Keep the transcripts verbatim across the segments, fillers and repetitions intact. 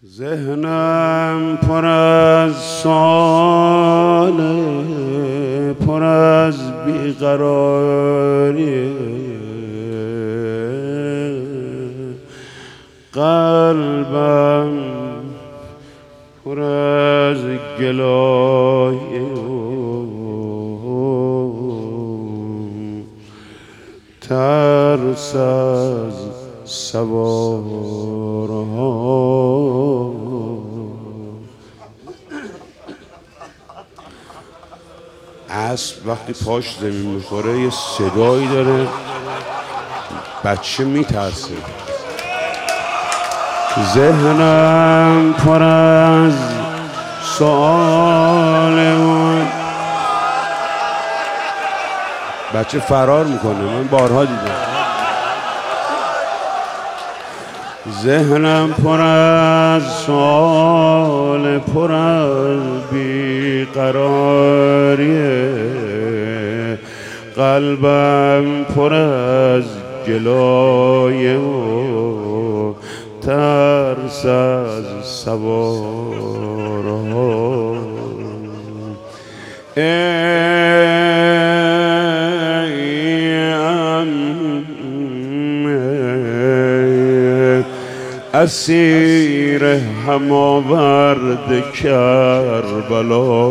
ذهنم پر از ساله، پر از بیقراری، قلبم پر از گلایه ترس از سوارها. اسب وقتی پاش زمین میخوره یه صدایی داره، بچه میترسه. ذهنم پر از سؤال اون بچه فرار میکنه، من بارها دیدم. ذهنم پر از سؤال، پر از بیقراریه، قلبم پر از گلایه و ترس از سوارها. اسیر هماورد کربلا،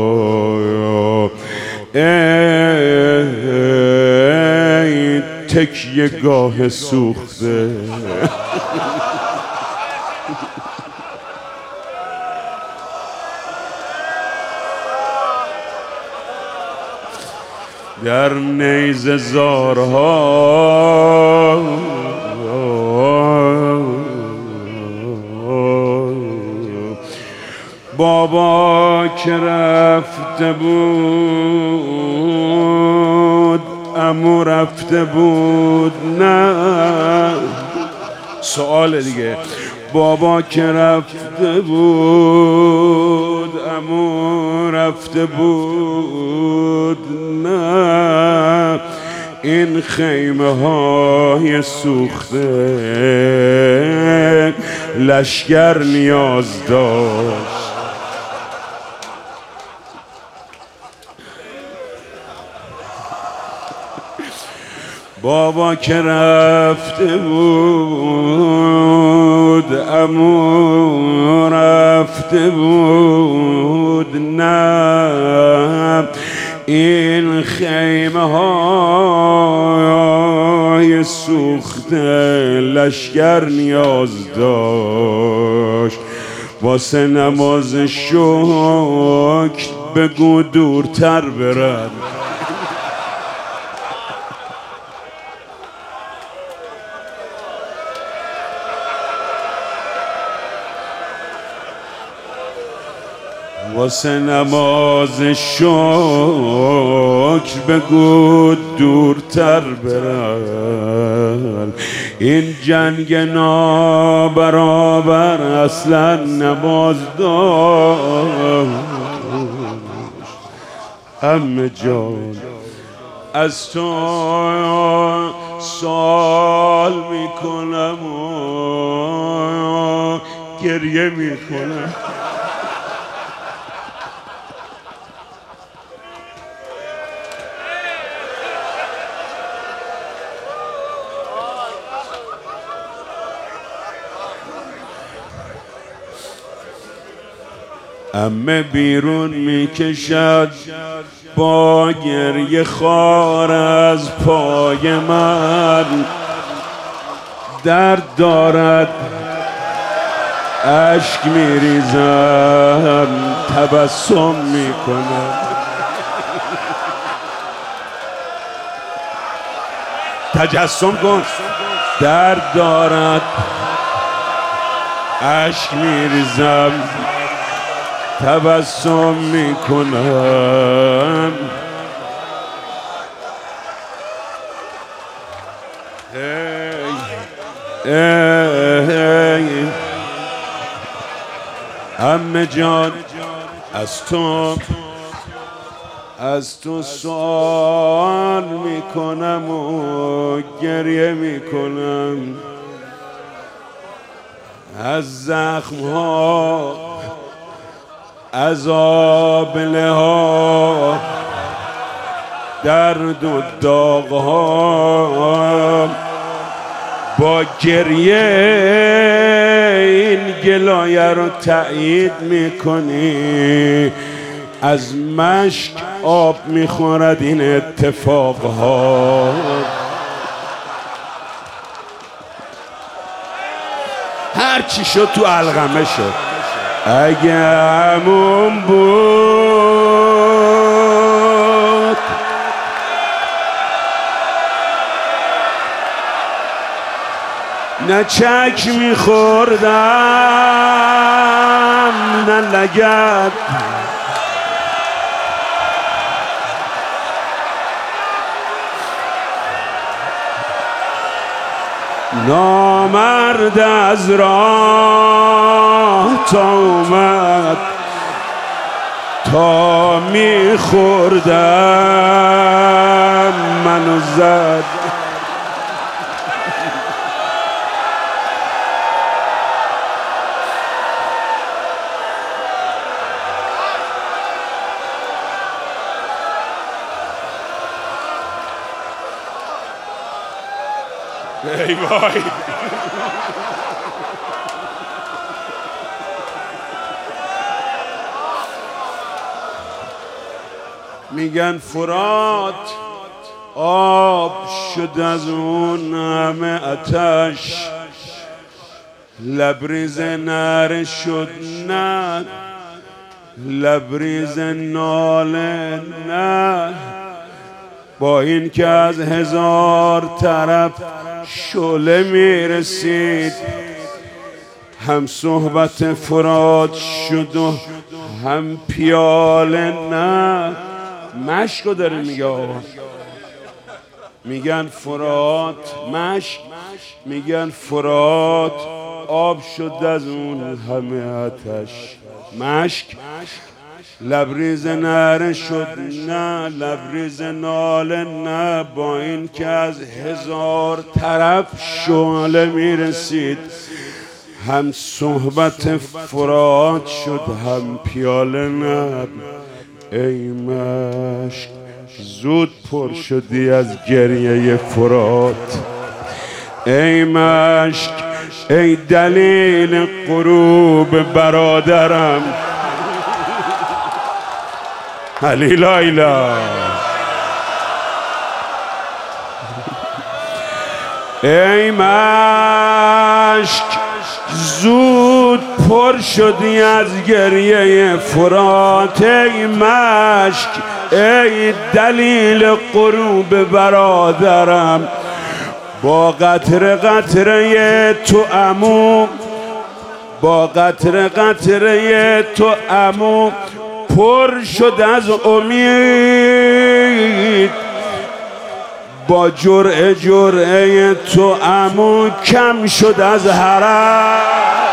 ای تکیه گاه سوخته، در نیزه زارها بابا که رفته بود، عمو رفته بود، نه سؤال دیگه. بابا که رفته بود، عمو رفته بود، نه این خیمه های سوخته لشگر نیاز داشت. بابا که رفته بود، عمو رفته بود، نه این خیمه های سوخته لشگر نیاز داشت. واسه نماز شکر بگو دورتر برن. واسه نماز شکر بگو دورتر برن. این جنگ نابرابر اصلا نماز داشت. عمه جان از تو سوال میکنم و گریه میکنم. عمه بیرون میکشد با گریه خار از پای من، درد دارد اشک میریزم تبسم میکنم. تجسم کن. درد دارد اشک میریزم تبسم میکنم. ای ای عمه جان از تو از تو سوال میکنم و گریه میکنم. از زخم ها، از آبله ها، درد و داغ ها، با گریه این گلایه رو تایید میکنی. از مشک آب میخورد این اتفاق ها. هر چی شد تو علقمه شد. اگه همون بود نه چک میخوردم نه لگد، نامرد از راه تا اومد تا میخوردم منو زد. ای وای میگن فرات آب شد از اون همه آتش، لبریز نره شد نه لبریز ناله نه. با این که از هزار طرف شعله میرسید، هم صحبت فرات شد و هم پیاله نه. مشکو داره میگه آقا، میگن فرات مشک، میگن فرات آب شد از اون همه آتش، مشک لبریز نره شد نه لبریز ناله نه. با این که از هزار طرف شعله میرسید، هم صحبت فرات شد هم پیاله نه. ای مشک زود پر شدی از گریه فرات، ای مشک ای دلیل غروب برادرم. علی لایلا ای مشک زود پر شدی از گریه فرات، ای مشک ای دلیل غروب برادرم. با قطره قطره تو عمو، با قطره قطره تو عمو پر شد از امید، با جرعه جرعه تو عمو کم شد از حرم.